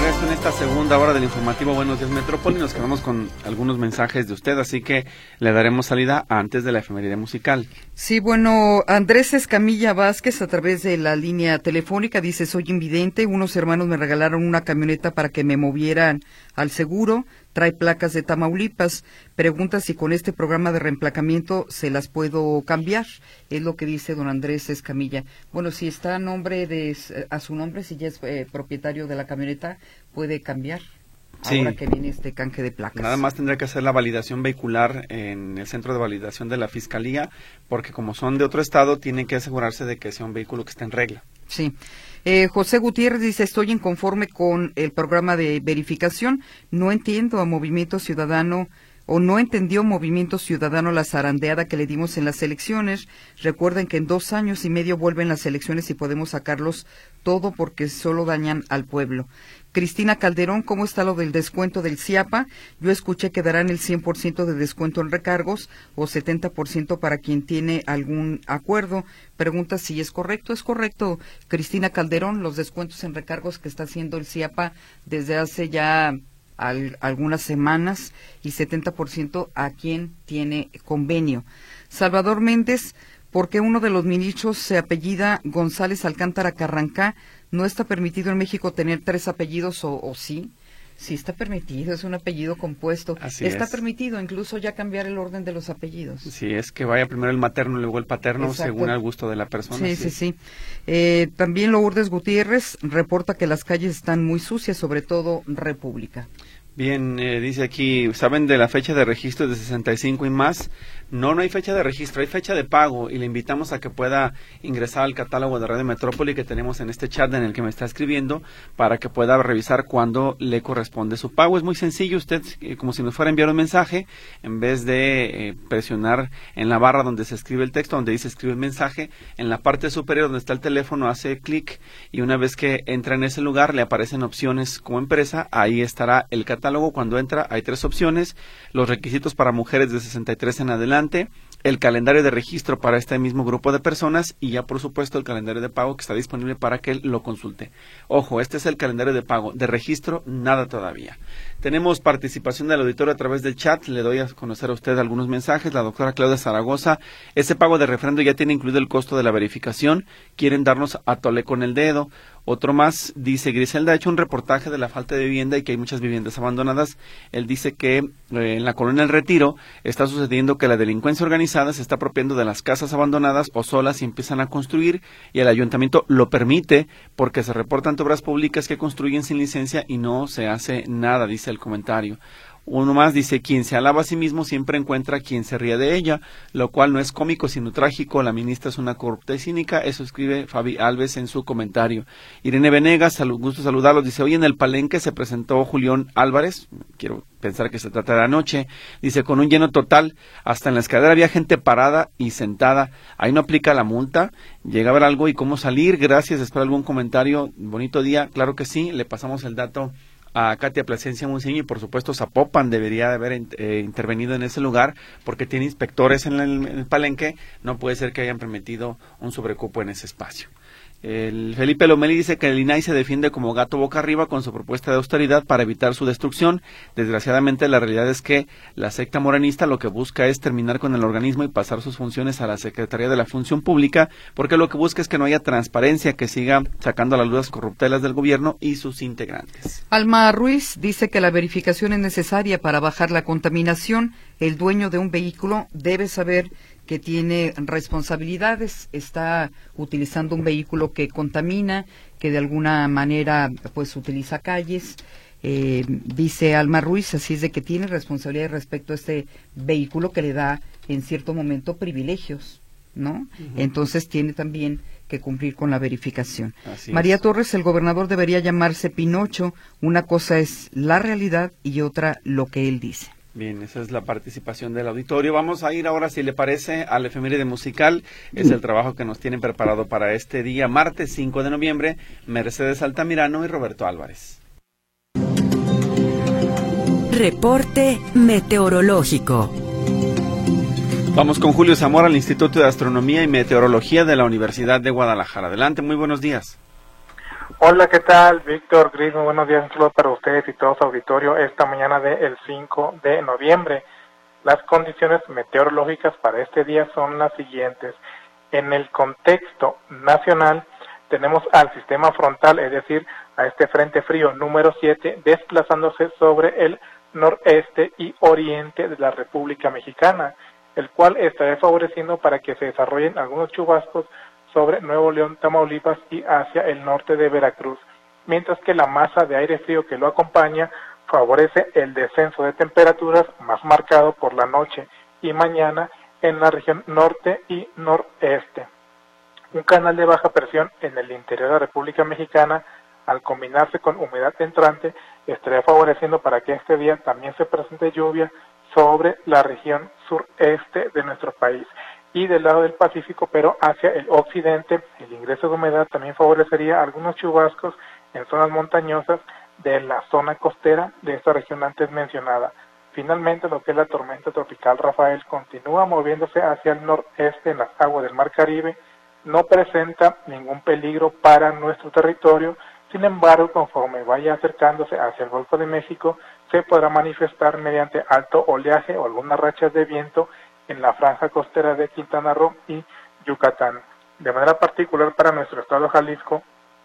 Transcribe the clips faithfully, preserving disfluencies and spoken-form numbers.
regreso en esta segunda hora del informativo Buenos Días Metrópoli. Nos quedamos con algunos mensajes de usted, así que le daremos salida antes de la efeméride musical. Sí, bueno, Andrés Escamilla Vázquez a través de la línea telefónica dice: soy invidente, unos hermanos me regalaron una camioneta para que me movieran al seguro, trae placas de Tamaulipas, pregunta si con este programa de reemplacamiento se las puedo cambiar, es lo que dice don Andrés Escamilla. Bueno, si está a nombre de, a su nombre, si ya es eh, propietario de la camioneta, puede cambiar. Sí. Ahora que viene este canje de placas. Nada más tendrá que hacer la validación vehicular en el centro de validación de la Fiscalía, porque como son de otro estado, tienen que asegurarse de que sea un vehículo que esté en regla. Sí. Eh, José Gutiérrez dice: estoy inconforme con el programa de verificación, no entiendo a Movimiento Ciudadano, o no entendió Movimiento Ciudadano la zarandeada que le dimos en las elecciones. Recuerden que en dos años y medio vuelven las elecciones y podemos sacarlos todo porque solo dañan al pueblo. Cristina Calderón, ¿cómo está lo del descuento del CIAPA? Yo escuché que darán el cien por ciento de descuento en recargos o setenta por ciento para quien tiene algún acuerdo. Pregunta si es correcto. Es correcto, Cristina Calderón, los descuentos en recargos que está haciendo el CIAPA desde hace ya al, algunas semanas y setenta por ciento a quien tiene convenio. Salvador Méndez, ¿por qué uno de los ministros se apellida González Alcántara Carrancá? ¿No está permitido en México tener tres apellidos o, o sí? Sí está permitido, es un apellido compuesto. Así está es. permitido incluso ya cambiar el orden de los apellidos. Sí, es que vaya primero el materno y luego el paterno. Exacto. Según el gusto de la persona. Sí, sí, sí, sí. Eh, también Lourdes Gutiérrez reporta que las calles están muy sucias, sobre todo República. Bien, eh, dice aquí, ¿saben de la fecha de registro de sesenta y cinco y más? No, no hay fecha de registro, hay fecha de pago y le invitamos a que pueda ingresar al catálogo de Radio Metrópoli que tenemos en este chat en el que me está escribiendo para que pueda revisar cuándo le corresponde su pago. Es muy sencillo, usted, eh, como si nos fuera a enviar un mensaje, en vez de eh, presionar en la barra donde se escribe el texto, donde dice escribe el mensaje, en la parte superior donde está el teléfono hace clic y una vez que entra en ese lugar le aparecen opciones como empresa, ahí estará el catálogo. Cuando entra hay tres opciones: los requisitos para mujeres de sesenta y tres en adelante, el calendario de registro para este mismo grupo de personas y ya por supuesto el calendario de pago que está disponible para que él lo consulte. Ojo, este es el calendario de pago, de registro nada todavía. Tenemos participación del auditorio a través del chat, le doy a conocer a usted algunos mensajes. La doctora Claudia Zaragoza: ese pago de refrendo ya tiene incluido el costo de la verificación, quieren darnos a tole con el dedo. Otro más dice: Griselda ha hecho un reportaje de la falta de vivienda y que hay muchas viviendas abandonadas. Él dice que eh, en la colonia El Retiro está sucediendo que la delincuencia organizada se está apropiando de las casas abandonadas o solas y empiezan a construir y el ayuntamiento lo permite porque se reportan obras públicas que construyen sin licencia y no se hace nada, dice el comentario. Uno más dice: quien se alaba a sí mismo siempre encuentra quien se ríe de ella, lo cual no es cómico sino trágico. La ministra es una corrupta y cínica. Eso escribe Fabi Alves en su comentario. Irene Venegas, salud, gusto saludarlos, dice: hoy en el Palenque se presentó Julián Álvarez, quiero pensar que se trata de anoche, dice, con un lleno total, hasta en la escalera había gente parada y sentada, ahí no aplica la multa, llega a ver algo y cómo salir. Gracias, espero algún comentario. Bonito día, claro que sí, le pasamos el dato a Katia Plasencia Monseño y por supuesto Zapopan debería de haber eh, intervenido en ese lugar porque tiene inspectores en el, en el Palenque, no puede ser que hayan permitido un sobrecupo en ese espacio. El Felipe Lomeli dice que el I N A I se defiende como gato boca arriba con su propuesta de austeridad para evitar su destrucción. Desgraciadamente la realidad es que la secta morenista lo que busca es terminar con el organismo y pasar sus funciones a la Secretaría de la Función Pública, porque lo que busca es que no haya transparencia, que siga sacando a la luz las corruptelas del gobierno y sus integrantes. Alma Ruiz dice que la verificación es necesaria para bajar la contaminación. El dueño de un vehículo debe saber que tiene responsabilidades, está utilizando un vehículo que contamina, que de alguna manera pues utiliza calles, eh, dice Alma Ruiz, así es de que tiene responsabilidad respecto a este vehículo que le da en cierto momento privilegios, ¿no? Uh-huh. Entonces tiene también que cumplir con la verificación. Así María es. Torres, el gobernador debería llamarse Pinocho, una cosa es la realidad y otra lo que él dice. Bien, esa es la participación del auditorio. Vamos a ir ahora, si le parece, al efeméride musical. Es el trabajo que nos tienen preparado para este día, martes cinco de noviembre, Mercedes Altamirano y Roberto Álvarez. Reporte meteorológico. Vamos con Julio Zamora al Instituto de Astronomía y Meteorología de la Universidad de Guadalajara. Adelante, muy buenos días. Hola, ¿qué tal? Víctor Gris, muy buenos días, un saludo para ustedes y todo su auditorio esta mañana del cinco de noviembre. Las condiciones meteorológicas para este día son las siguientes. En el contexto nacional tenemos al sistema frontal, es decir, a este frente frío número siete, desplazándose sobre el noreste y oriente de la República Mexicana, el cual estará favoreciendo para que se desarrollen algunos chubascos sobre Nuevo León, Tamaulipas y hacia el norte de Veracruz, mientras que la masa de aire frío que lo acompaña favorece el descenso de temperaturas más marcado por la noche y mañana en la región norte y noreste. Un canal de baja presión en el interior de la República Mexicana, al combinarse con humedad entrante, estaría favoreciendo para que este día también se presente lluvia sobre la región sureste de nuestro país. Y del lado del Pacífico, pero hacia el occidente, el ingreso de humedad también favorecería algunos chubascos en zonas montañosas de la zona costera de esta región antes mencionada. Finalmente, lo que es la tormenta tropical Rafael continúa moviéndose hacia el noreste en las aguas del Mar Caribe, no presenta ningún peligro para nuestro territorio. Sin embargo, conforme vaya acercándose hacia el Golfo de México, se podrá manifestar mediante alto oleaje o algunas rachas de viento en la franja costera de Quintana Roo y Yucatán. De manera particular para nuestro estado Jalisco,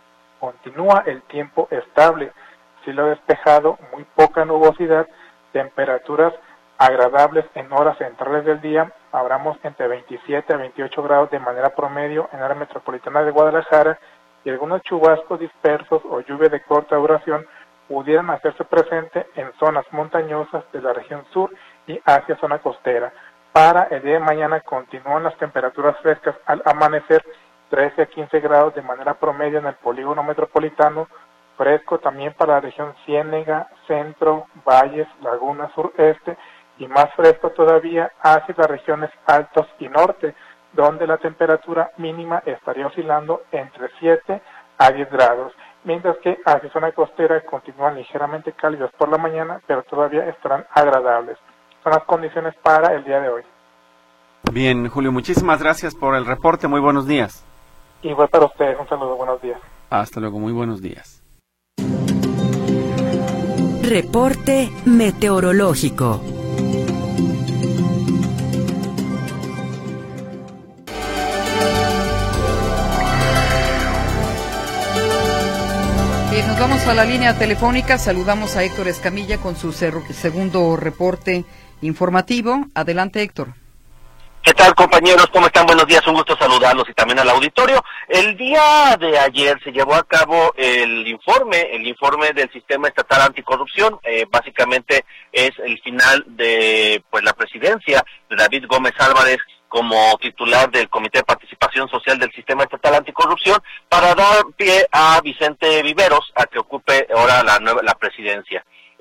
continúa el tiempo estable, cielo despejado, muy poca nubosidad, temperaturas agradables en horas centrales del día. Habremos entre veintisiete a veintiocho grados de manera promedio en la área metropolitana de Guadalajara, y algunos chubascos dispersos o lluvia de corta duración pudieran hacerse presente en zonas montañosas de la región sur y hacia zona costera. Para el día de mañana continúan las temperaturas frescas al amanecer, trece a quince grados de manera promedio en el polígono metropolitano, fresco también para la región Ciénega, Centro, Valles, Laguna, Sureste, y más fresco todavía hacia las regiones Altos y Norte, donde la temperatura mínima estaría oscilando entre siete a diez grados, mientras que hacia zona costera continúan ligeramente cálidas por la mañana, pero todavía estarán agradables. Son las condiciones para el día de hoy. Bien, Julio, muchísimas gracias por el reporte. Muy buenos días. Igual para ustedes, un saludo, buenos días. Hasta luego, muy buenos días. Reporte meteorológico. Bien, nos vamos a la línea telefónica. Saludamos a Héctor Escamilla con su segundo reporte informativo. Adelante, Héctor. ¿Qué tal, compañeros? ¿Cómo están? Buenos días, un gusto saludarlos y también al auditorio. El día de ayer se llevó a cabo el informe, el informe del Sistema Estatal Anticorrupción. Eh, básicamente es el final de pues la presidencia de David Gómez Álvarez como titular del Comité de Participación Social del Sistema Estatal Anticorrupción, para dar pie a Vicente Viveros a que ocupe ahora la nueva la presidencia.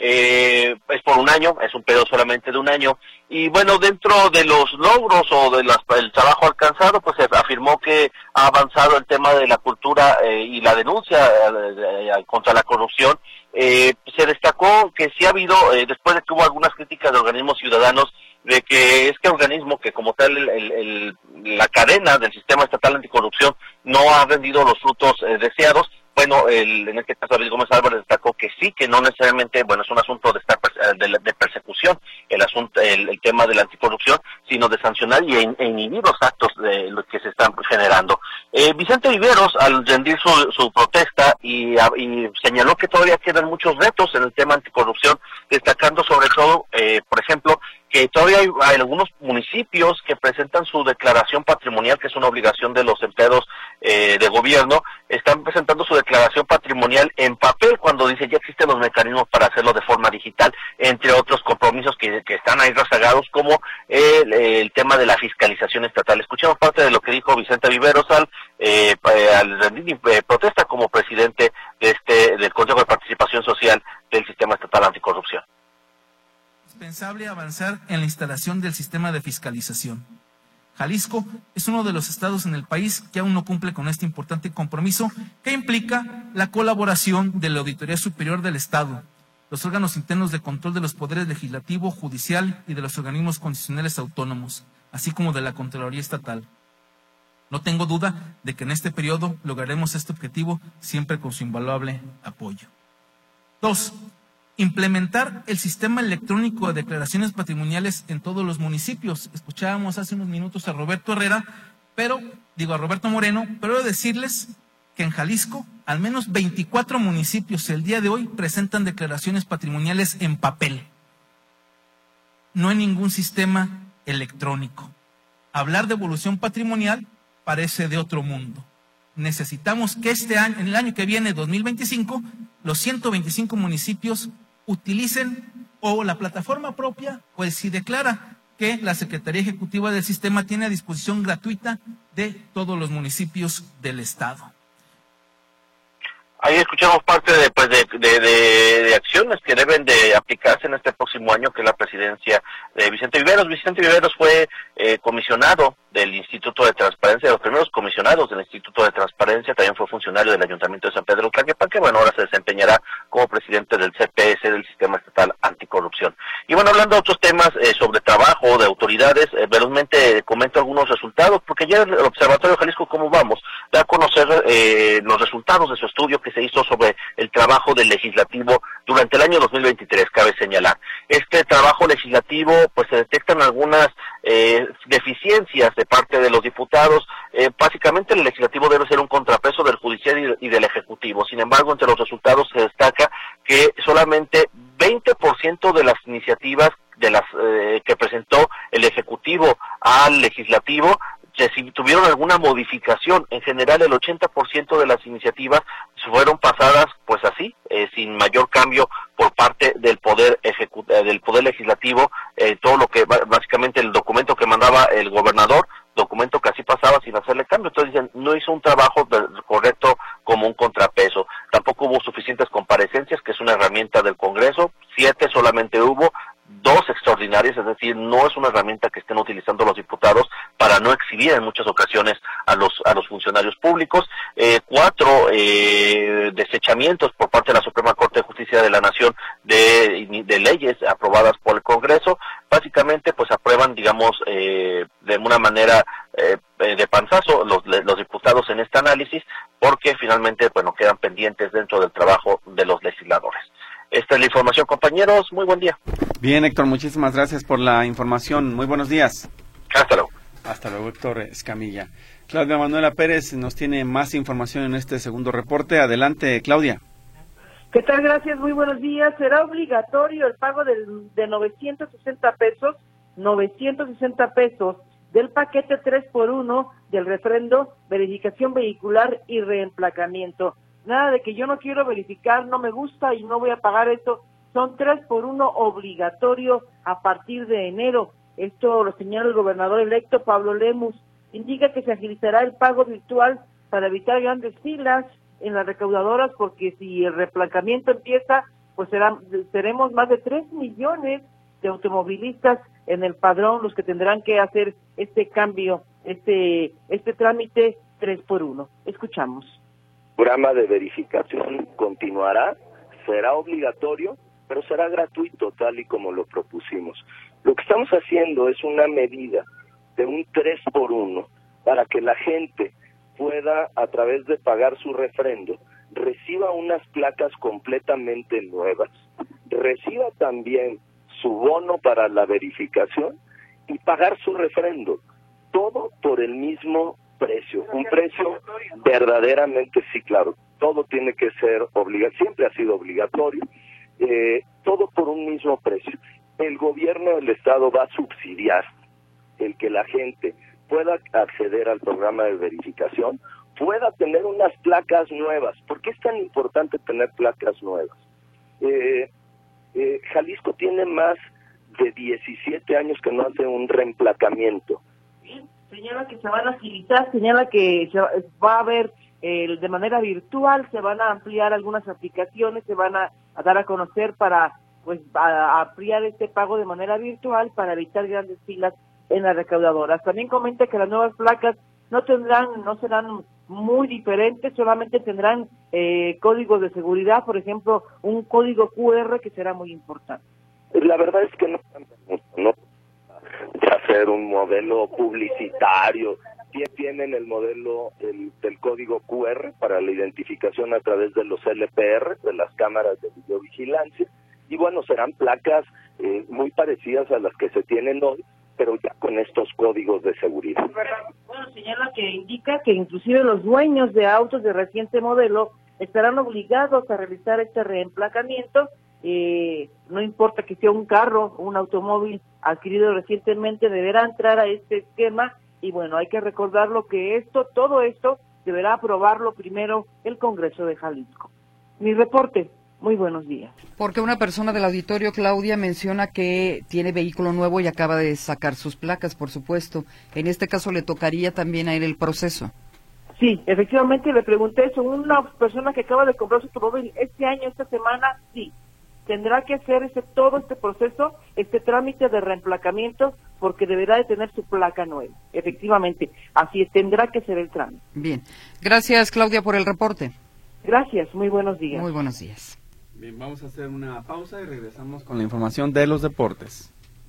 Eh, es por un año, es un periodo solamente de un año, y bueno, dentro de los logros o del de trabajo alcanzado, pues se afirmó que ha avanzado el tema de la cultura eh, y la denuncia eh, eh, contra la corrupción. Eh, se destacó que sí ha habido, eh, después de que hubo algunas críticas de organismos ciudadanos, de que este organismo, que como tal el, el, el, la cadena del Sistema Estatal Anticorrupción no ha rendido los frutos eh, deseados. Bueno, el, en este caso David Gómez Álvarez destacó que sí, que no necesariamente, bueno, es un asunto de estar de, de persecución, el asunto, el, el tema de la anticorrupción, sino de sancionar y e inhibir los actos de los que se están generando. Eh, Vicente Viveros, al rendir su, su protesta y, a, y señaló que todavía quedan muchos retos en el tema anticorrupción, destacando sobre todo, eh, por ejemplo, que todavía hay, hay algunos municipios que presentan su declaración patrimonial, que es una obligación de los empleados eh, de gobierno, están presentando su declaración patrimonial en papel, cuando dice ya existen los mecanismos para hacerlo de forma digital, entre otros compromisos que, que están ahí rezagados, como el, el tema de la fiscalización estatal. Escuchamos parte de lo que dijo Vicente Viveros al, eh, al rendir eh, protesta como presidente de este del Consejo de Participación Social del Sistema Estatal Anticorrupción. Indispensable avanzar en la instalación del sistema de fiscalización. Jalisco es uno de los estados en el país que aún no cumple con este importante compromiso, que implica la colaboración de la Auditoría Superior del Estado, los órganos internos de control de los poderes legislativo, judicial y de los organismos constitucionales autónomos, así como de la Contraloría Estatal. No tengo duda de que en este periodo lograremos este objetivo siempre con su invaluable apoyo. Dos, implementar el sistema electrónico de declaraciones patrimoniales en todos los municipios. Escuchábamos hace unos minutos a Roberto Herrera, pero, digo a Roberto Moreno, pero decirles que en Jalisco al menos veinticuatro municipios el día de hoy presentan declaraciones patrimoniales en papel. No hay ningún sistema electrónico. Hablar de evolución patrimonial parece de otro mundo. Necesitamos que este año, en el año que viene, dos mil veinticinco, los ciento veinticinco municipios utilicen o la plataforma propia, pues si declara que la Secretaría Ejecutiva del Sistema tiene a disposición gratuita de todos los municipios del Estado. Ahí escuchamos parte de, pues de, de, de, de acciones que deben de aplicarse en este próximo año, que es la presidencia de Vicente Viveros. Vicente Viveros fue eh, comisionado del Instituto de Transparencia, de los primeros comisionados del Instituto de Transparencia, también fue funcionario del Ayuntamiento de San Pedro Tlaquepaque, bueno, ahora se desempeñará como presidente del C P S, del Sistema Estatal Anticorrupción. Y bueno, hablando de otros temas eh, sobre trabajo de autoridades, eh, velozmente comento algunos resultados, porque ya el Observatorio Jalisco ¿Cómo Vamos? Da a conocer eh, los resultados de su estudio que se hizo sobre el trabajo del legislativo durante el año dos mil veintitrés, cabe señalar. Este trabajo legislativo, pues se detectan algunas eh, deficiencias de parte de los diputados. Eh, básicamente el legislativo debe ser un contrapeso del judicial y, y del ejecutivo. Sin embargo, entre los resultados se destaca que solamente veinte por ciento de las iniciativas de las eh, que presentó el ejecutivo al legislativo que si tuvieron alguna modificación. En general el ochenta por ciento de las iniciativas fueron pasadas pues así, eh, sin mayor cambio por parte del poder ejecu del poder legislativo, eh, todo lo que básicamente el documento que mandaba el gobernador, documento que así pasaba sin hacerle cambio. Entonces dicen, no hizo un trabajo correcto como un contrapeso. Tampoco hubo suficientes comparecencias, que es una herramienta del Congreso, siete solamente hubo, dos extraordinarias, es decir, no es una herramienta que estén utilizando los diputados para no exhibir en muchas ocasiones a los a los funcionarios públicos, eh, cuatro eh, desechamientos por parte de la Suprema Corte de Justicia de la Nación de, de leyes aprobadas por el Congreso. Básicamente pues aprueban, digamos, eh, de una manera eh, de panzazo los, los diputados en este análisis, porque finalmente bueno quedan pendientes dentro del trabajo de los legisladores. Esta es la información, compañeros. Muy buen día. Bien, Héctor, muchísimas gracias por la información. Muy buenos días. Hasta luego. Hasta luego, Héctor Escamilla. Claudia Manuela Pérez nos tiene más información en este segundo reporte. Adelante, Claudia. ¿Qué tal? Gracias, muy buenos días. Será obligatorio el pago del, de novecientos sesenta pesos, novecientos sesenta pesos del paquete tres por uno del refrendo, verificación vehicular y reemplacamiento. Nada de que yo no quiero verificar, no me gusta y no voy a pagar esto. Son tres por uno obligatorio a partir de enero. Esto lo señala el gobernador electo Pablo Lemus. Indica que se agilizará el pago virtual para evitar grandes filas en las recaudadoras, porque si el reemplacamiento empieza, pues serán, seremos más de tres millones de automovilistas en el padrón los que tendrán que hacer este cambio, este, este trámite tres por uno. Escuchamos. El programa de verificación continuará, será obligatorio, pero será gratuito tal y como lo propusimos. Lo que estamos haciendo es una medida de un tres por uno para que la gente pueda, a través de pagar su refrendo, reciba unas placas completamente nuevas, reciba también su bono para la verificación y pagar su refrendo, todo por el mismo precio, un precio verdaderamente, sí, claro, todo tiene que ser obligatorio, siempre ha sido obligatorio, eh, todo por un mismo precio. El gobierno del Estado va a subsidiar el que la gente pueda acceder al programa de verificación, pueda tener unas placas nuevas. ¿Por qué es tan importante tener placas nuevas? Eh, eh, Jalisco tiene más de diecisiete años que no hace un reemplacamiento. Señala que se van a agilizar, señala que se va a haber eh, de manera virtual, se van a ampliar algunas aplicaciones, se van a, a dar a conocer para pues a, a ampliar este pago de manera virtual para evitar grandes filas en las recaudadoras. También comenta que las nuevas placas no tendrán, no serán muy diferentes, solamente tendrán eh, códigos de seguridad, por ejemplo, un código cu erre que será muy importante. La verdad es que no, no de hacer un modelo publicitario tienen el modelo el, del código cu erre para la identificación a través de los ele pe erre, de las cámaras de videovigilancia, y bueno, serán placas eh, muy parecidas a las que se tienen hoy, pero ya con estos códigos de seguridad. Bueno, señala que indica que inclusive los dueños de autos de reciente modelo estarán obligados a realizar este reemplacamiento, eh, no importa que sea un carro o un automóvil adquirido recientemente, deberá entrar a este esquema, y bueno, hay que recordarlo que esto, todo esto, deberá aprobarlo primero el Congreso de Jalisco. Mi reporte. Muy buenos días. Porque una persona del auditorio, Claudia, menciona que tiene vehículo nuevo y acaba de sacar sus placas, por supuesto. En este caso le tocaría también a él el proceso. Sí, efectivamente le pregunté eso. Una persona que acaba de comprar su automóvil este año, esta semana, sí. Tendrá que hacer este, todo este proceso, este trámite de reemplacamiento, porque deberá de tener su placa nueva. Efectivamente, así es, tendrá que ser el trámite. Bien. Gracias, Claudia, por el reporte. Gracias, muy buenos días. Muy buenos días. Bien, vamos a hacer una pausa y regresamos con la información de los deportes.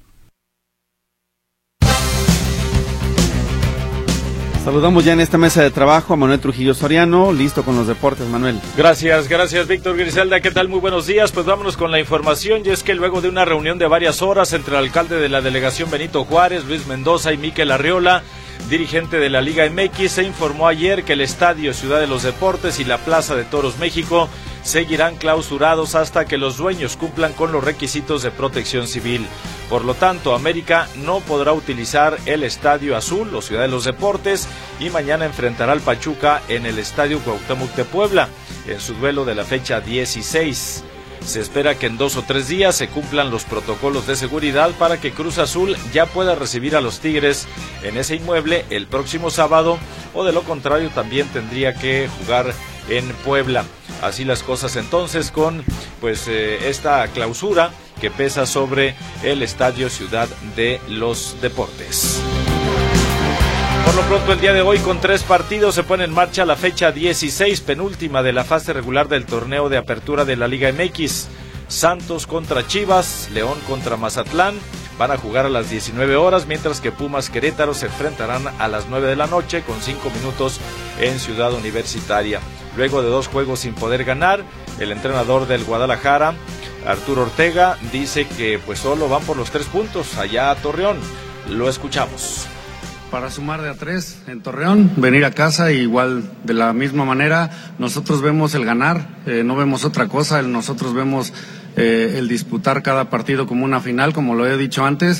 Saludamos ya en esta mesa de trabajo a Manuel Trujillo Soriano, listo con los deportes, Manuel. Gracias, gracias Víctor Griselda, ¿qué tal? Muy buenos días, pues vámonos con la información, y es que luego de una reunión de varias horas entre el alcalde de la delegación Benito Juárez, Luis Mendoza, y Miquel Arriola, dirigente de la Liga eme equis, se informó ayer que el Estadio Ciudad de los Deportes y la Plaza de Toros México seguirán clausurados hasta que los dueños cumplan con los requisitos de protección civil. Por lo tanto, América no podrá utilizar el Estadio Azul o Ciudad de los Deportes y mañana enfrentará al Pachuca en el Estadio Cuauhtémoc de Puebla, en su duelo de la fecha dieciséis. Se espera que en dos o tres días se cumplan los protocolos de seguridad para que Cruz Azul ya pueda recibir a los Tigres en ese inmueble el próximo sábado, o de lo contrario también tendría que jugar en Puebla. Así las cosas entonces con pues eh, esta clausura que pesa sobre el Estadio Ciudad de los Deportes. Por lo pronto el día de hoy, con tres partidos, se pone en marcha la fecha dieciséis, penúltima de la fase regular del torneo de apertura de la Liga eme equis. Santos contra Chivas, León contra Mazatlán, van a jugar a las diecinueve horas, mientras que Pumas Querétaro se enfrentarán a las nueve de la noche con cinco minutos en Ciudad Universitaria. Luego de dos juegos sin poder ganar, el entrenador del Guadalajara, Arturo Ortega, dice que pues solo van por los tres puntos allá a Torreón. Lo escuchamos. Para sumar de a tres en Torreón, venir a casa, y igual de la misma manera nosotros vemos el ganar, eh, no vemos otra cosa, nosotros vemos eh, el disputar cada partido como una final, como lo he dicho antes.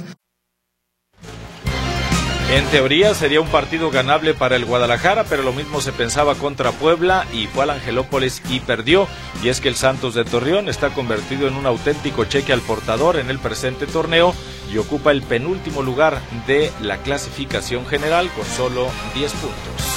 En teoría sería un partido ganable para el Guadalajara, pero lo mismo se pensaba contra Puebla y fue al Angelópolis y perdió. Y es que el Santos de Torreón está convertido en un auténtico cheque al portador en el presente torneo y ocupa el penúltimo lugar de la clasificación general con solo diez puntos.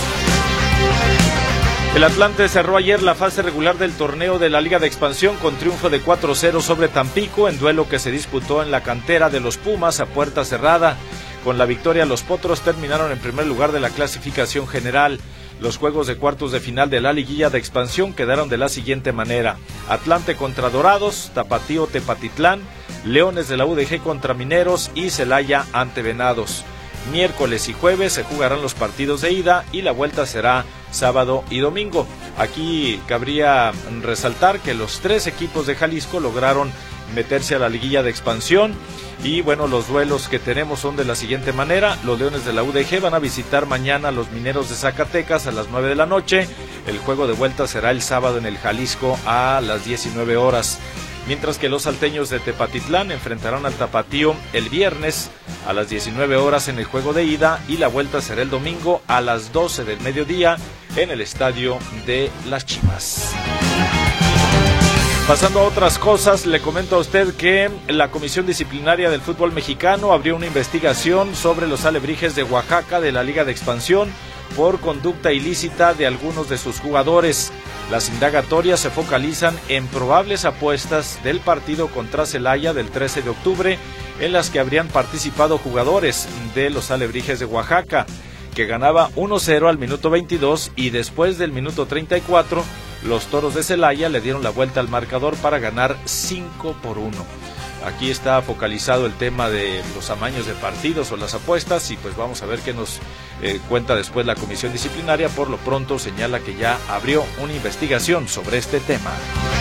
El Atlante cerró ayer la fase regular del torneo de la Liga de Expansión con triunfo de cuatro cero sobre Tampico, en duelo que se disputó en la cantera de los Pumas a puerta cerrada. Con la victoria, los Potros terminaron en primer lugar de la clasificación general. Los juegos de cuartos de final de la liguilla de expansión quedaron de la siguiente manera: Atlante contra Dorados, Tapatío Tepatitlán, Leones de la U D G contra Mineros y Celaya ante Venados. Miércoles y jueves se jugarán los partidos de ida y la vuelta será sábado y domingo. Aquí cabría resaltar que los tres equipos de Jalisco lograron meterse a la liguilla de expansión. Y bueno, los duelos que tenemos son de la siguiente manera: los Leones de la U D G van a visitar mañana a los Mineros de Zacatecas a las nueve de la noche. El juego de vuelta será el sábado en el Jalisco a las diecinueve horas. Mientras que los salteños de Tepatitlán enfrentarán al Tapatío el viernes a las diecinueve horas en el juego de ida, y la vuelta será el domingo a las doce del mediodía en el estadio de Las Chivas. Pasando a otras cosas, le comento a usted que la Comisión Disciplinaria del Fútbol Mexicano abrió una investigación sobre los alebrijes de Oaxaca de la Liga de Expansión por conducta ilícita de algunos de sus jugadores. Las indagatorias se focalizan en probables apuestas del partido contra Celaya del trece de octubre, en las que habrían participado jugadores de los alebrijes de Oaxaca, que ganaba uno cero al minuto veintidós, y después del minuto treinta y cuatro, los Toros de Celaya le dieron la vuelta al marcador para ganar cinco por uno. Aquí está focalizado el tema de los amaños de partidos o las apuestas, y pues vamos a ver qué nos eh, cuenta después la comisión disciplinaria. Por lo pronto señala que ya abrió una investigación sobre este tema.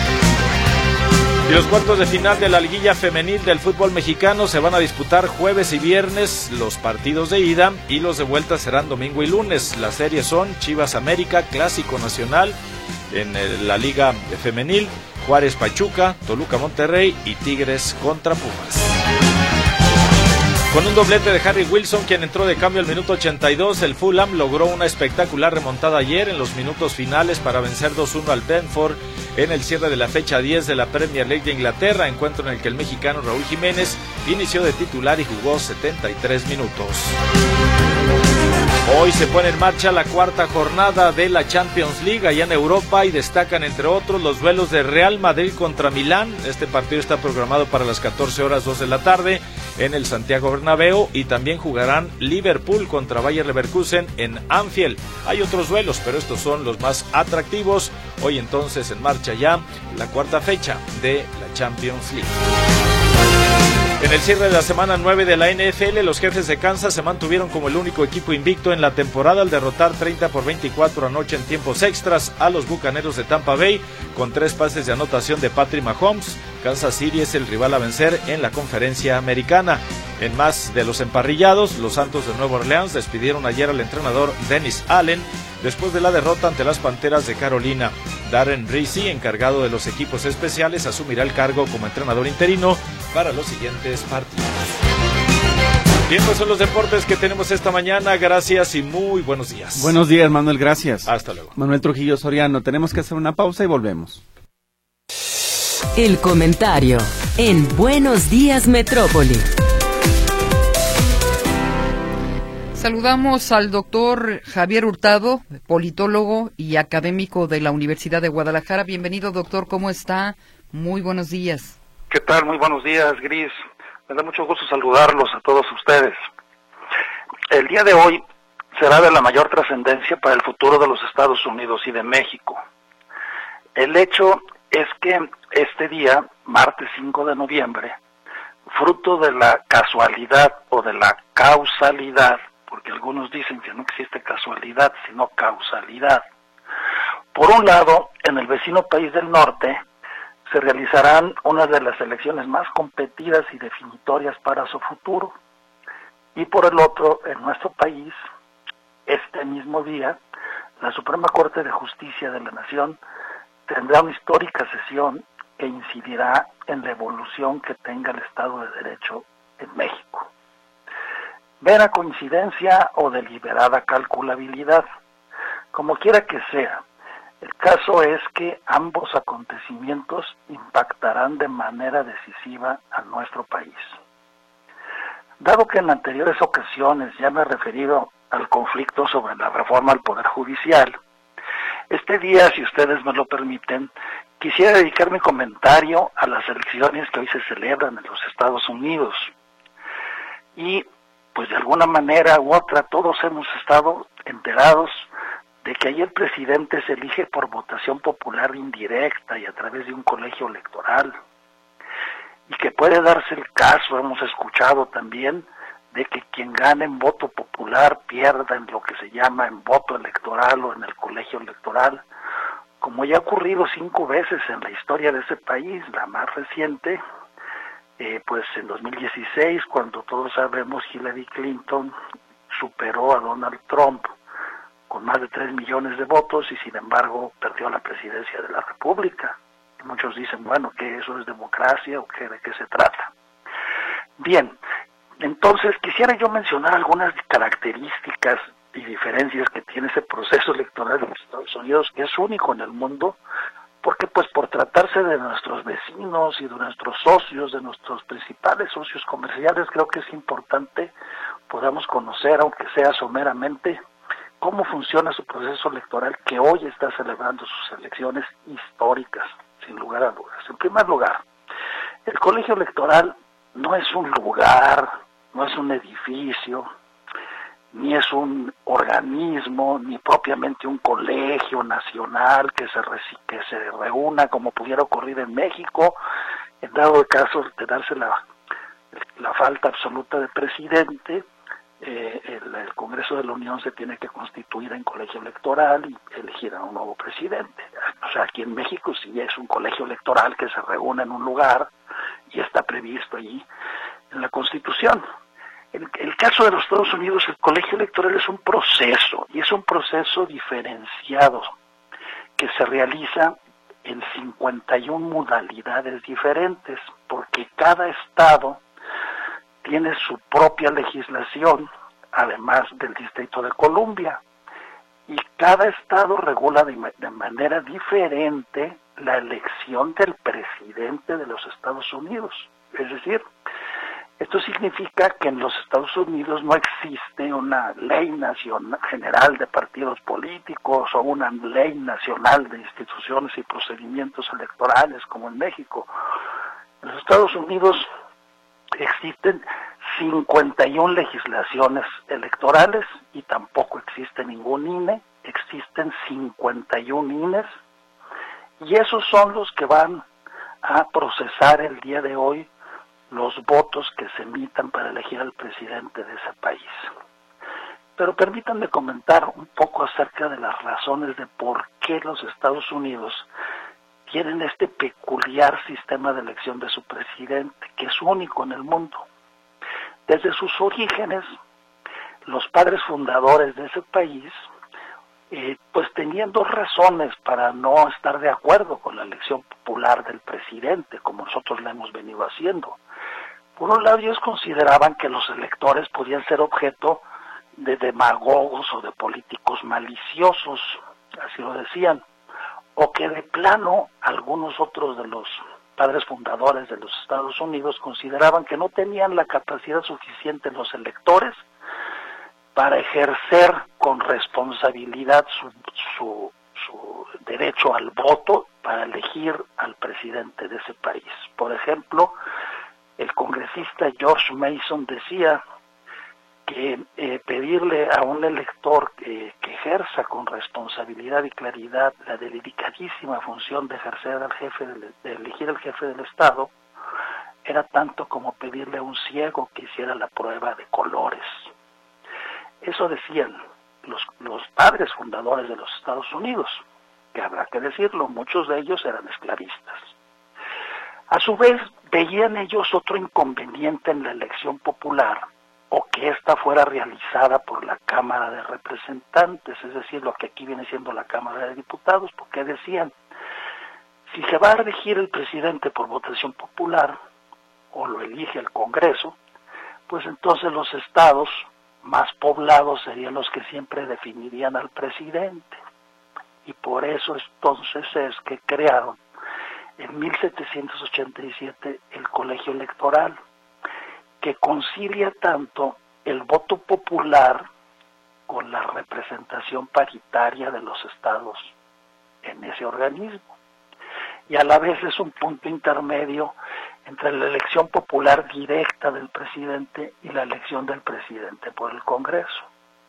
Y los cuartos de final de la liguilla femenil del fútbol mexicano se van a disputar jueves y viernes los partidos de ida, y los de vuelta serán domingo y lunes. Las series son Chivas América, Clásico Nacional en la liga femenil, Juárez Pachuca, Toluca Monterrey y Tigres contra Pumas. Con un doblete de Harry Wilson, quien entró de cambio al minuto ochenta y dos, el Fulham logró una espectacular remontada ayer en los minutos finales para vencer dos uno al Brentford en el cierre de la fecha diez de la Premier League de Inglaterra, encuentro en el que el mexicano Raúl Jiménez inició de titular y jugó setenta y tres minutos. Hoy se pone en marcha la cuarta jornada de la Champions League allá en Europa, y destacan entre otros los duelos de Real Madrid contra Milán. Este partido está programado para las catorce horas dos de la tarde en el Santiago Bernabéu, y también jugarán Liverpool contra Bayer Leverkusen en Anfield. Hay otros duelos, pero estos son los más atractivos. Hoy entonces en marcha ya la cuarta fecha de la Champions League. En el cierre de la semana nueve de la N F L, los Jefes de Kansas se mantuvieron como el único equipo invicto en la temporada al derrotar treinta por veinticuatro anoche en tiempos extras a los Bucaneros de Tampa Bay con tres pases de anotación de Patrick Mahomes. Kansas City es el rival a vencer en la conferencia americana. En más de los emparrillados, los Santos de Nueva Orleans despidieron ayer al entrenador Dennis Allen después de la derrota ante las Panteras de Carolina. Darren Rizzi, encargado de los equipos especiales, asumirá el cargo como entrenador interino para los siguientes partidos. Bien, pues son los deportes que tenemos esta mañana. Gracias y muy buenos días. Buenos días, Manuel, gracias. Hasta luego. Manuel Trujillo Soriano, tenemos que hacer una pausa y volvemos. El comentario en Buenos Días Metrópoli. Saludamos al doctor Javier Hurtado, politólogo y académico de la Universidad de Guadalajara. Bienvenido, doctor, ¿cómo está? Muy buenos días. ¿Qué tal? Muy buenos días, Gris. Me da mucho gusto saludarlos a todos ustedes. El día de hoy será de la mayor trascendencia para el futuro de los Estados Unidos y de México. El hecho es que este día, martes cinco de noviembre, fruto de la casualidad o de la causalidad, porque algunos dicen que no existe casualidad, sino causalidad. Por un lado, en el vecino país del norte, se realizarán una de las elecciones más competidas y definitorias para su futuro. Y por el otro, en nuestro país, este mismo día, la Suprema Corte de Justicia de la Nación tendrá una histórica sesión que incidirá en la evolución que tenga el Estado de Derecho en México. Mera coincidencia o deliberada calculabilidad, como quiera que sea, el caso es que ambos acontecimientos impactarán de manera decisiva a nuestro país. Dado que en anteriores ocasiones ya me he referido al conflicto sobre la reforma al Poder Judicial, este día, si ustedes me lo permiten, quisiera dedicar mi comentario a las elecciones que hoy se celebran en los Estados Unidos. Y, pues de alguna manera u otra, todos hemos estado enterados de que ahí el presidente se elige por votación popular indirecta y a través de un colegio electoral, y que puede darse el caso, hemos escuchado también, de que quien gane en voto popular pierda en lo que se llama en voto electoral o en el colegio electoral, como ya ha ocurrido cinco veces en la historia de ese país. La más reciente, eh, pues en dos mil dieciséis, cuando todos sabemos Hillary Clinton superó a Donald Trump con más de tres millones de votos y sin embargo perdió la presidencia de la República. Muchos dicen, bueno, que eso es democracia o que de qué se trata. Bien, entonces quisiera yo mencionar algunas características y diferencias que tiene ese proceso electoral en Estados Unidos, que es único en el mundo, porque pues por tratarse de nuestros vecinos y de nuestros socios, de nuestros principales socios comerciales, creo que es importante podamos conocer, aunque sea someramente, cómo funciona su proceso electoral, que hoy está celebrando sus elecciones históricas, sin lugar a dudas. En primer lugar, el colegio electoral no es un lugar, no es un edificio, ni es un organismo, ni propiamente un colegio nacional que se, que se reúna como pudiera ocurrir en México, en dado caso de darse la, la falta absoluta de presidente. eh, el, el Congreso de la Unión se tiene que constituir en colegio electoral y elegir a un nuevo presidente. O sea, aquí en México sí es un colegio electoral que se reúne en un lugar y está previsto allí en la Constitución. En el caso de los Estados Unidos, el colegio electoral es un proceso, y es un proceso diferenciado, que se realiza en cincuenta y una modalidades diferentes, porque cada estado tiene su propia legislación, además del Distrito de Columbia, y cada estado regula de, de manera diferente la elección del presidente de los Estados Unidos. Es decir, esto significa que en los Estados Unidos no existe una ley nacional general de partidos políticos o una ley nacional de instituciones y procedimientos electorales como en México. En los Estados Unidos existen cincuenta y una legislaciones electorales y tampoco existe ningún I N E, existen cincuenta y un I N Es, y esos son los que van a procesar el día de hoy los votos que se emitan para elegir al presidente de ese país. Pero permítanme comentar un poco acerca de las razones de por qué los Estados Unidos tienen este peculiar sistema de elección de su presidente, que es único en el mundo. Desde sus orígenes, los padres fundadores de ese país, eh, pues tenían dos razones para no estar de acuerdo con la elección popular del presidente, como nosotros la hemos venido haciendo. Por un lado, ellos consideraban que los electores podían ser objeto de demagogos o de políticos maliciosos, así lo decían, o que de plano algunos otros de los padres fundadores de los Estados Unidos consideraban que no tenían la capacidad suficiente los electores para ejercer con responsabilidad su, su, su derecho al voto para elegir al presidente de ese país. Por ejemplo, el congresista George Mason decía que eh, pedirle a un elector que, que ejerza con responsabilidad y claridad la delicadísima función de ejercer al jefe de, de elegir al jefe del Estado era tanto como pedirle a un ciego que hiciera la prueba de colores. Eso decían los, los padres fundadores de los Estados Unidos, que habrá que decirlo, muchos de ellos eran esclavistas. A su vez, veían ellos otro inconveniente en la elección popular, o que ésta fuera realizada por la Cámara de Representantes, es decir, lo que aquí viene siendo la Cámara de Diputados, porque decían, si se va a elegir el presidente por votación popular, o lo elige el Congreso, pues entonces los estados más poblados serían los que siempre definirían al presidente. Y por eso entonces es que crearon en mil setecientos ochenta y siete el colegio electoral, que concilia tanto el voto popular con la representación paritaria de los estados en ese organismo. Y a la vez es un punto intermedio entre la elección popular directa del presidente y la elección del presidente por el Congreso.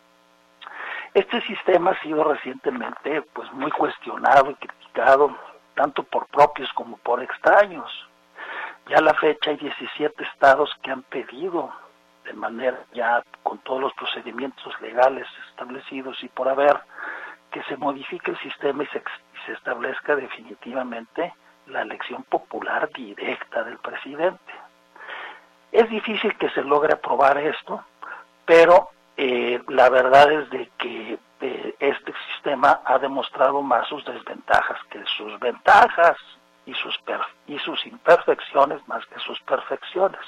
Este sistema ha sido recientemente pues muy cuestionado y criticado tanto por propios como por extraños. Ya a la fecha hay diecisiete estados que han pedido de manera ya con todos los procedimientos legales establecidos y por haber que se modifique el sistema y se, y se establezca definitivamente la elección popular directa del presidente. Es difícil que se logre aprobar esto, pero eh, la verdad es de que eh, este sistema ha demostrado más sus desventajas que sus ventajas y sus, per y sus imperfecciones más que sus perfecciones.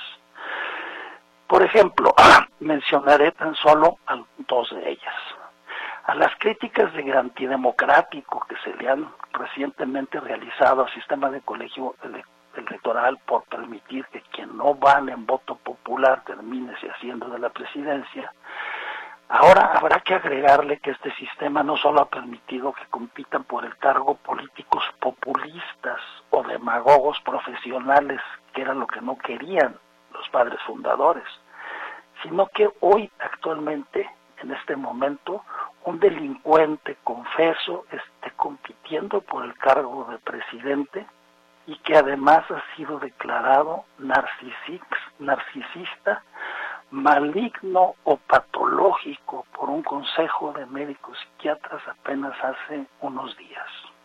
Por ejemplo, mencionaré tan solo dos de ellas. A las críticas de antidemocrático que se le han recientemente realizado al sistema de colegio ele electoral por permitir que quien no vale en voto popular termine se haciendo de la presidencia, ahora habrá que agregarle que este sistema no solo ha permitido que compitan por el cargo políticos populistas o demagogos profesionales, que era lo que no querían los padres fundadores, sino que hoy, actualmente, en este momento, un delincuente confeso esté compitiendo por el cargo de presidente y que además ha sido declarado narcisista maligno o patológico por un consejo de médicos psiquiatras apenas hace unos días.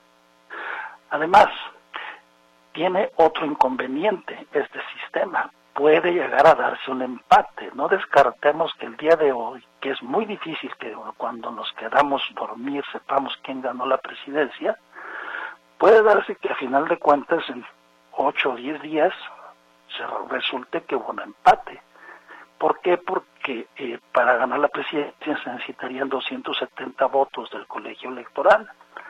Además, tiene otro inconveniente este sistema. Puede llegar a darse un empate. No descartemos que el día de hoy, que es muy difícil que cuando nos quedamos dormir sepamos quién ganó la presidencia, puede darse que a final de cuentas en ocho o diez días se resulte que hubo un empate. ¿Por qué? Porque eh, para ganar la presidencia se necesitarían doscientos setenta votos del colegio electoral.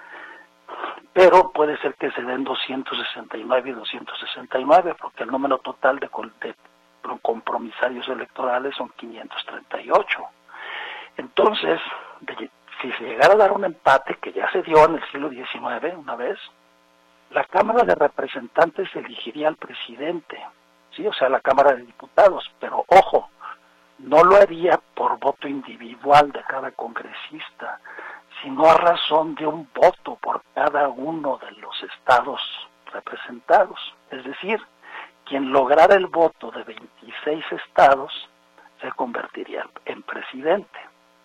Pero puede ser que se den doscientos sesenta y nueve y doscientos sesenta y nueve, porque el número total de, de compromisarios electorales son quinientos treinta y ocho. Entonces, de, si se llegara a dar un empate, que ya se dio en el siglo diecinueve una vez, la Cámara de Representantes elegiría al presidente, sí, o sea, la Cámara de Diputados, pero ojo, no lo haría por voto individual de cada congresista, sino a razón de un voto por cada uno de los estados representados. Es decir, quien lograra el voto de veintiséis estados se convertiría en presidente.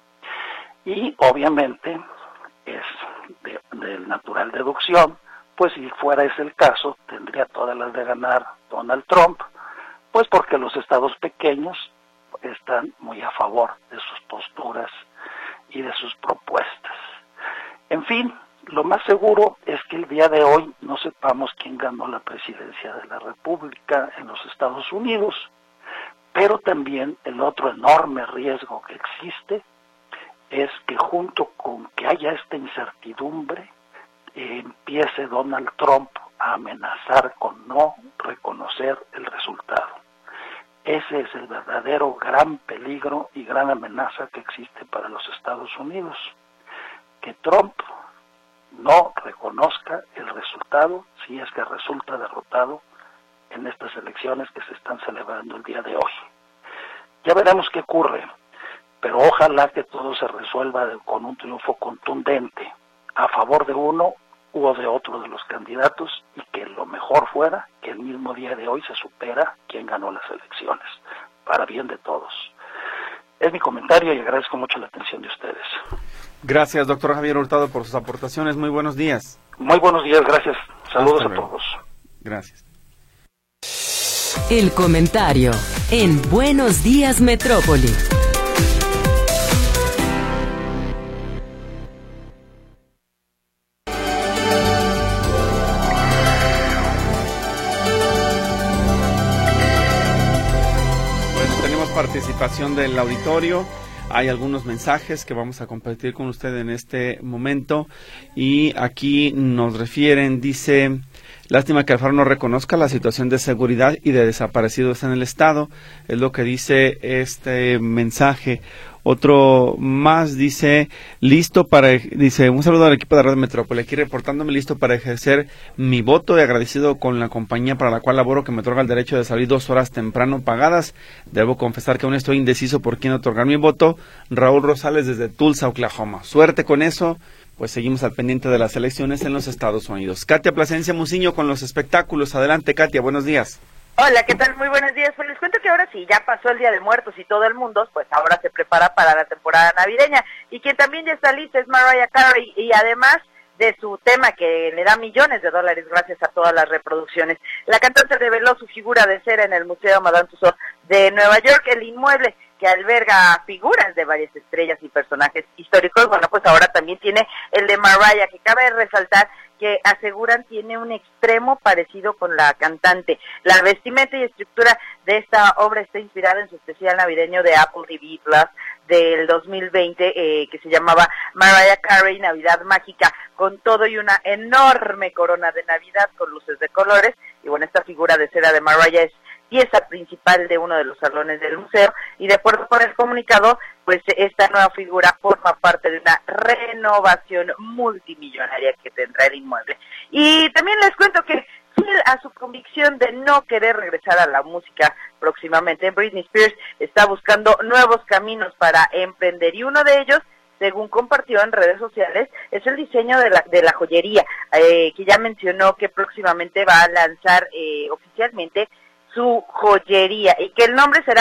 Y obviamente es de, de natural deducción, pues si fuera ese el caso, tendría todas las de ganar Donald Trump, pues porque los estados pequeños están muy a favor de sus posturas y de sus propuestas. En fin, lo más seguro es que el día de hoy no sepamos quién ganó la presidencia de la República en los Estados Unidos, pero también el otro enorme riesgo que existe es que junto con que haya esta incertidumbre, eh, empiece Donald Trump a amenazar con no reconocer el resultado. Ese es el verdadero gran peligro y gran amenaza que existe para los Estados Unidos, que Trump no reconozca el resultado si es que resulta derrotado en estas elecciones que se están celebrando el día de hoy. Ya veremos qué ocurre, pero ojalá que todo se resuelva con un triunfo contundente a favor de uno u de otro de los candidatos, y que lo mejor fuera que el mismo día de hoy se supera quién ganó las elecciones, para bien de todos. Es mi comentario y agradezco mucho la atención de ustedes. Gracias, doctor Javier Hurtado, por sus aportaciones. Muy buenos días. Muy buenos días, gracias. Saludos a todos. Gracias. El comentario en Buenos Días Metrópoli. Participación del auditorio. Hay algunos mensajes que vamos a compartir con usted en este momento, y aquí nos refieren, dice: lástima que Alfaro no reconozca la situación de seguridad y de desaparecidos en el estado, es lo que dice este mensaje. Otro más dice: listo para, dice, un saludo al equipo de Radio Metrópoli, aquí reportándome listo para ejercer mi voto y agradecido con la compañía para la cual laboro, que me otorga el derecho de salir dos horas temprano pagadas. Debo confesar que aún estoy indeciso por quién otorgar mi voto. Raúl Rosales desde Tulsa, Oklahoma. Suerte con eso, pues seguimos al pendiente de las elecciones en los Estados Unidos. Katia Plasencia Muciño con los espectáculos. Adelante, Katia, buenos días. Hola, ¿qué tal? Muy buenos días. Pues les cuento que ahora sí, ya pasó el Día de Muertos y todo el mundo, pues ahora se prepara para la temporada navideña. Y quien también ya está lista es Mariah Carey, y además de su tema que le da millones de dólares gracias a todas las reproducciones. La cantante reveló su figura de cera en el Museo Madame Tussauds de Nueva York, el inmueble que alberga figuras de varias estrellas y personajes históricos. Bueno, pues ahora también tiene el de Mariah, que cabe resaltar que aseguran tiene un extremo parecido con la cantante. La vestimenta y estructura de esta obra está inspirada en su especial navideño de Apple T V Plus del dos mil veinte, eh, que se llamaba Mariah Carey Navidad Mágica, con todo y una enorme corona de Navidad con luces de colores. Y bueno, esta figura de cera de Mariah es pieza principal de uno de los salones del museo, y de acuerdo con el comunicado, pues esta nueva figura forma parte de una renovación multimillonaria que tendrá el inmueble. Y también les cuento que, fiel a su convicción de no querer regresar a la música próximamente, Britney Spears está buscando nuevos caminos para emprender, y uno de ellos, según compartió en redes sociales, es el diseño de la, de la joyería, eh, que ya mencionó que próximamente va a lanzar eh, oficialmente su joyería, y que el nombre será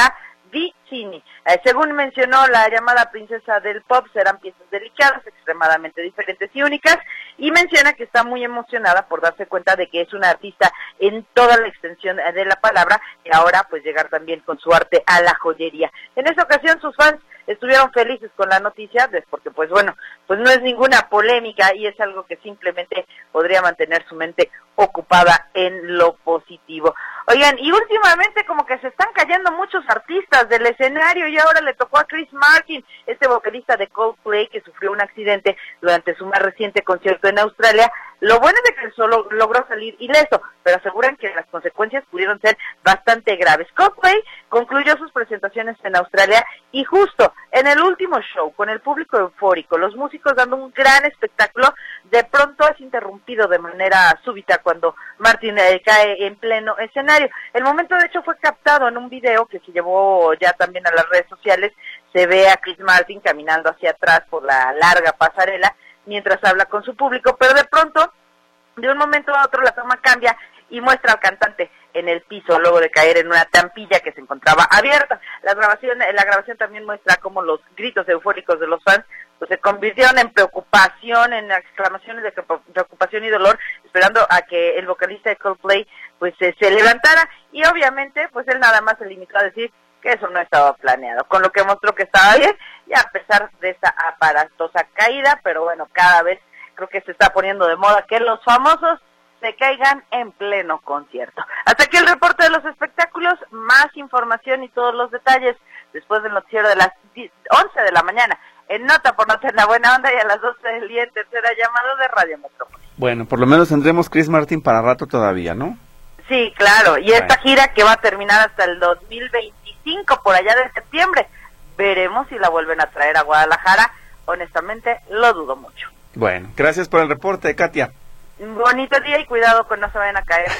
Vicini. Eh, según mencionó la llamada princesa del pop, serán piezas delicadas, extremadamente diferentes y únicas, y menciona que está muy emocionada por darse cuenta de que es una artista en toda la extensión de la palabra, y ahora pues llegar también con su arte a la joyería. En esta ocasión sus fans estuvieron felices con la noticia, porque pues bueno, pues no es ninguna polémica y es algo que simplemente podría mantener su mente ocupada en lo positivo. Oigan, y últimamente como que se están cayendo muchos artistas del escenario y ahora le tocó a Chris Martin, este vocalista de Coldplay que sufrió un accidente durante su más reciente concierto en Australia. Lo bueno es de que solo logró salir ileso, pero aseguran que las consecuencias pudieron ser bastante graves. Coldplay concluyó sus presentaciones en Australia y justo en el último show, con el público eufórico, los músicos dando un gran espectáculo, de pronto es interrumpido de manera súbita cuando Martin eh, cae en pleno escenario. El momento de hecho fue captado en un video que se llevó ya también a las redes sociales. Se ve a Chris Martin caminando hacia atrás por la larga pasarela mientras habla con su público, pero de pronto, de un momento a otro, la toma cambia y muestra al cantante en el piso luego de caer en una tampilla que se encontraba abierta. La grabación, la grabación también muestra cómo los gritos eufóricos de los fans pues se convirtieron en preocupación, en exclamaciones de preocupación y dolor, esperando a que el vocalista de Coldplay pues se, se levantara, y obviamente pues él nada más se limitó a decir que eso no estaba planeado, con lo que mostró que estaba bien, y a pesar de esa aparatosa caída, pero bueno, cada vez creo que se está poniendo de moda que los famosos se caigan en pleno concierto. Hasta aquí el reporte de los espectáculos, más información y todos los detalles después del noticiero de las once de la mañana, en Nota por Nota en la Buena Onda, y a las doce del día en Tercera Llamada de Radio Metrópoli. Bueno, por lo menos tendremos Chris Martin para rato todavía, ¿no? Sí, claro, y esta bueno. gira que va a terminar hasta el dos mil veinticinco, por allá de septiembre, veremos si la vuelven a traer a Guadalajara. Honestamente, lo dudo mucho. Bueno, gracias por el reporte, Katia. Bonito día y cuidado con no se vayan a caer.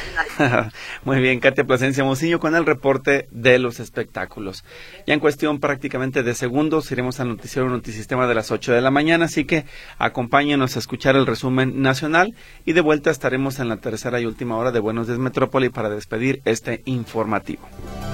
Muy bien, Katia Plasencia Mociño con el reporte de los espectáculos. Ya en cuestión prácticamente de segundos iremos al noticiero Notisistema de las ocho de la mañana, así que acompáñenos a escuchar el resumen nacional y de vuelta estaremos en la tercera y última hora de Buenos Días Metrópoli para despedir este informativo.